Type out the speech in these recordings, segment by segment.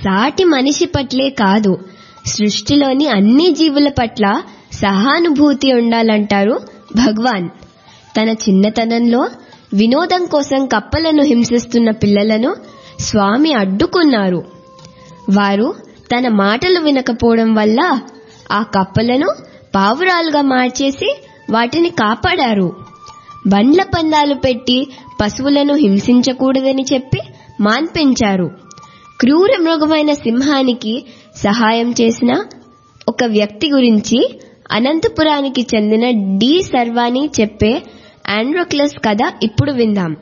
సాటి మనిషి పట్లే కాదు, సృష్టిలోని అన్ని జీవుల పట్ల సహానుభూతి ఉండాలంటారు భగవాన్. తన చిన్నతనంలో వినోదం కోసం కప్పలను హింసిస్తున్న పిల్లలను స్వామి అడ్డుకున్నారు. వారు తన మాటలు వినకపోవడం వల్ల ఆ కప్పలను పావురాలుగా మార్చేసి వాటిని కాపాడారు. బండ్ల పందాలు పెట్టి పశువులను హింసించకూడదని చెప్పి మాన్పించారు. క్రూర మృగమైన సింహానికి సహాయం చేసిన ఒక వ్యక్తి గురించి అనంతపురానికి చెందిన డి సర్వాణి చెప్పే ఆండ్రోక్లస్ కథ ఇప్పుడు విందాం.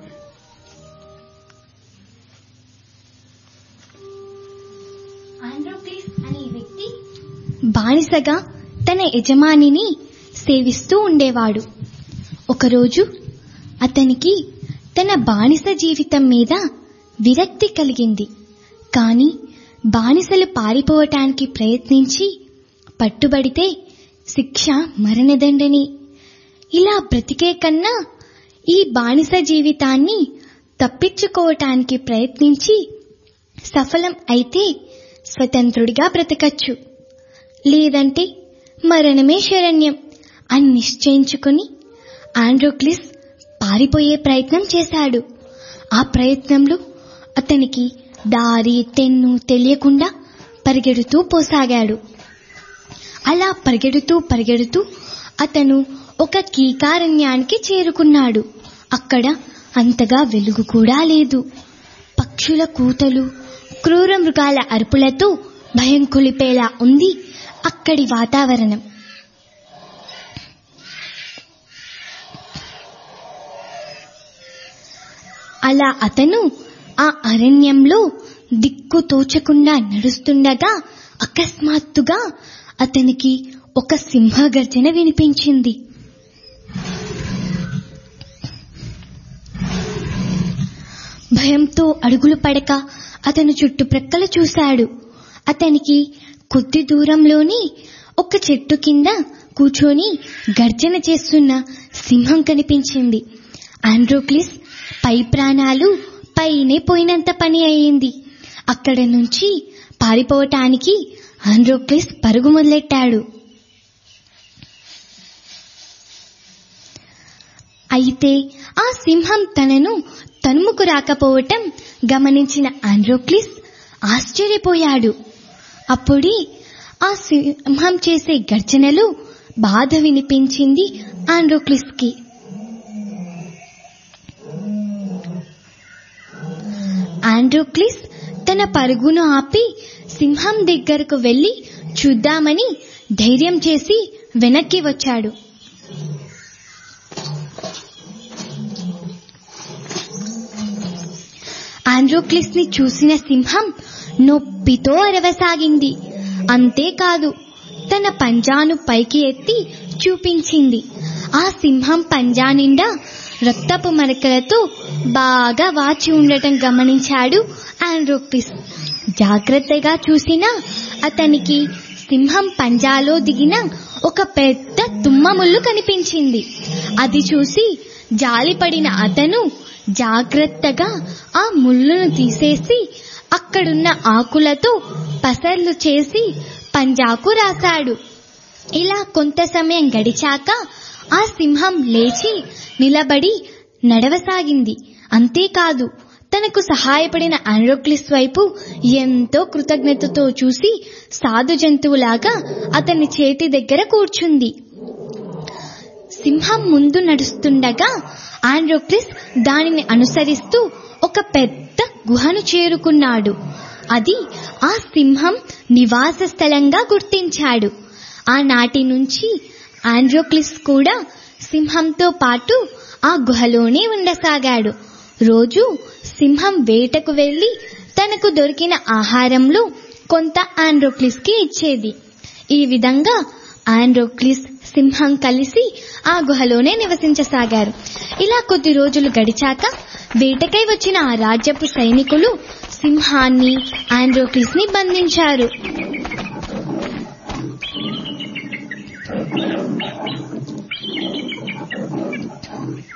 ఆండ్రోక్లస్ అనే వ్యక్తి బానిసగా తన యజమానిని సేవిస్తూ ఉండేవాడు. ఒకరోజు అతనికి తన బానిస జీవితం మీద విరక్తి కలిగింది. కాని బానిసలు పారిపోవటానికి ప్రయత్నించి పట్టుబడితే శిక్ష మరణదండని. ఇలా బ్రతికే కన్నా ఈ బానిస జీవితాన్ని తప్పించుకోవటానికి ప్రయత్నించి సఫలం అయితే స్వతంత్రుడిగా బ్రతకచ్చు, లేదంటే మరణమే శరణ్యం అని నిశ్చయించుకుని ఆండ్రోక్లస్ పారిపోయే ప్రయత్నం చేశాడు. ఆ ప్రయత్నంలో అతనికి దారి తెన్ను తెలియకుండా పరిగెడుతూ పోసాగాడు. అలా పరిగెడుతూ అతను ఒక కీకారణ్యానికి చేరుకున్నాడు. అక్కడ అంతగా వెలుగు కూడా లేదు. పక్షుల కూతలు, క్రూర మృగాల అరుపులతో భయం కొలిపేలా ఉంది అక్కడి వాతావరణం. అలా అతను ఆ అరణ్యంలో దిక్కు తోచకుండా నడుస్తుండగా అకస్మాత్తుగా అతనికి ఒక సింహగర్జన వినిపించింది. భయంతో అడుగులు పడక అతను చుట్టుప్రక్కల చూశాడు. అతనికి కొద్ది దూరంలోని ఒక చెట్టు కింద కూర్చొని గర్జన చేస్తున్న సింహం కనిపించింది. ఆండ్రోక్లస్ పై ప్రాణాలు పైనే పోయినంత పని అయింది. అక్కడ నుంచి పారిపోవటానికి ఆండ్రోక్లస్ పరుగు మొదలెట్టాడు. అయితే ఆ సింహం తనను తన్ముకు రాకపోవటం గమనించిన ఆండ్రోక్లస్ ఆశ్చర్యపోయాడు. అప్పుడే ఆ సింహం చేసే గర్జనలు బాధ వినిపించింది ఆండ్రోక్లస్ కి. ఆండ్రోక్లస్ తన పరుగును ఆపి సింహం దగ్గరకు వెళ్లి చూద్దామని ధైర్యం చేసి వెనక్కి వచ్చాడు. ఆండ్రోక్లస్ ని చూసిన సింహం నొప్పితో అరవసాగింది. అంతేకాదు, తన పంజాను పైకి ఎత్తి చూపించింది. ఆ సింహం పంజా నిండా రక్తపు మరకలతో బాగా వాచి ఉండటం గమనించాడు ఆండ్రోక్లస్. జాగ్రత్తగా చూసినా అతనికి సింహం పంజాలో దిగిన ఒక పెద్ద తుమ్మ ముళ్ళు కనిపించింది. అది చూసి జాలిపడిన అతను జాగ్రత్తగా ఆ ముళ్ళును తీసేసి అక్కడున్న ఆకులతో పసర్లు చేసి పంజాకు రాశాడు. ఇలా కొంత సమయం గడిచాక ఆ సింహం లేచి నిలబడి నడవసాగింది. అంతేకాదు, తనకు సహాయపడిన ఆండ్రోక్లస్ వైపు ఎంతో కృతజ్ఞతతో చూసి సాధు జంతువులాగా అతని చేతి దగ్గర కూర్చుంది. సింహం ముందు నడుస్తుండగా ఆండ్రోక్లస్ దానిని అనుసరిస్తూ ఒక పెద్ద గుహను చేరుకున్నాడు. అది ఆ సింహం నివాస స్థలంగా గుర్తించాడు. ఆనాటి నుంచి ఆండ్రోక్లస్ కూడా సింహంతో పాటు ఆ గుహలోనే ఉండసాగాడు. రోజు సింహం వేటకు వెళ్లి తనకు దొరికిన ఆహారంలో కొంత ఆండ్రోక్లస్ కి ఇచ్చేది. ఈ విధంగా ఆండ్రోక్లస్ సింహం కలిసి ఆ గుహలోనే నివసించసాగారు. ఇలా కొద్ది రోజులు గడిచాక వేటకై వచ్చిన ఆ రాజ్యపు సైనికులు సింహాన్ని, ఆండ్రోక్లస్ ని బంధించారు.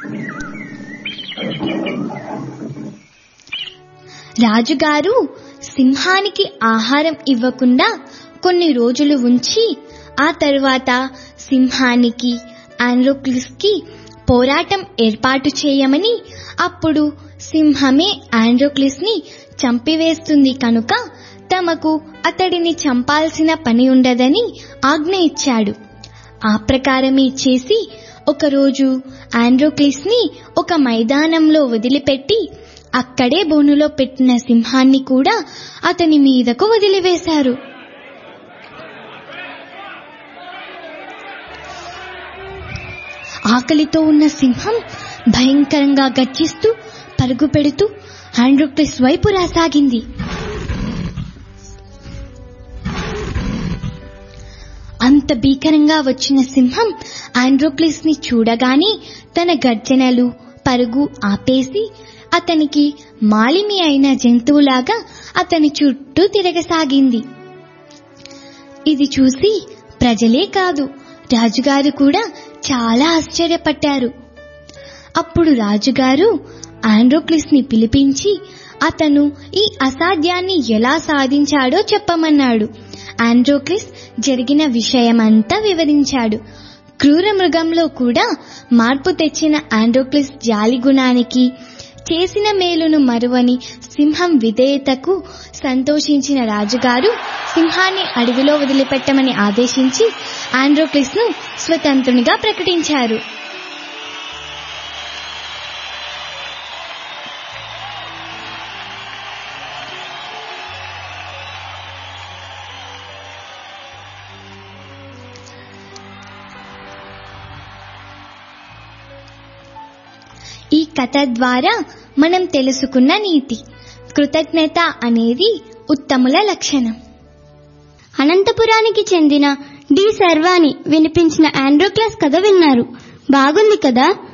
రాజుగారు సింహానికి ఆహారం ఇవ్వకుండా కొన్ని రోజులు ఉంచి ఆ తర్వాత సింహానికి ఆండ్రోక్లిస్ కి పోరాటం ఏర్పాటు చేయమని, అప్పుడు సింహమే ఆండ్రోక్లిస్ ని చంపివేస్తుంది కనుక తమకు అతడిని చంపాల్సిన పని ఉండదని ఆజ్ఞ ఇచ్చాడు. ఆ ప్రకారమే చేసి ఒకరోజు ఆండ్రోక్లిస్ ని ఒక మైదానంలో వదిలిపెట్టి అక్కడే బోనులో పెట్టిన సింహాన్ని కూడా అతని మీదకు వదిలివేశారు. ఆకలితో ఉన్న సింహం భయంకరంగా గర్జిస్తూ పరుగు పెడుతూ ఆండ్రోక్లిస్ వైపు రాసాగింది. అంత భీకరంగా వచ్చిన సింహం ఆండ్రోక్లిస్ ని చూడగానే తన గర్జనలు పరుగు ఆపేసి అతనికి మాలిమి అయిన జంతువులాగా అతని చుట్టూ తిరగసాగింది. ఇది చూసి ప్రజలే కాదు, రాజుగారు కూడా చాలా ఆశ్చర్యపడ్డారు. అప్పుడు రాజుగారు ఆండ్రోక్లిస్ ని పిలిపించి అతను ఈ అసాధ్యాన్ని ఎలా సాధించాడో చెప్పమన్నాడు. ఆండ్రోక్లిస్ జరిగిన విషయమంతా వివరించాడు. క్రూర మృగంలో కూడా మార్పు తెచ్చిన ఆండ్రోక్లిస్ జాలి గుణానికి, చేసిన మేలును మరువని సింహం విధేయతకు సంతోషించిన రాజుగారు సింహాన్ని అడవిలో వదిలిపెట్టమని ఆదేశించి ఆండ్రోక్లిస్ ను స్వతంత్రునిగా ప్రకటించారు. ఈ కథ ద్వారా మనం తెలుసుకున్న నీతి, కృతజ్ఞత అనేది ఉత్తముల లక్షణం. అనంతపురానికి చెందిన డి సర్వాణి వినిపించిన ఆండ్రోక్లిస్ కథ విన్నారు. బాగుంది కదా.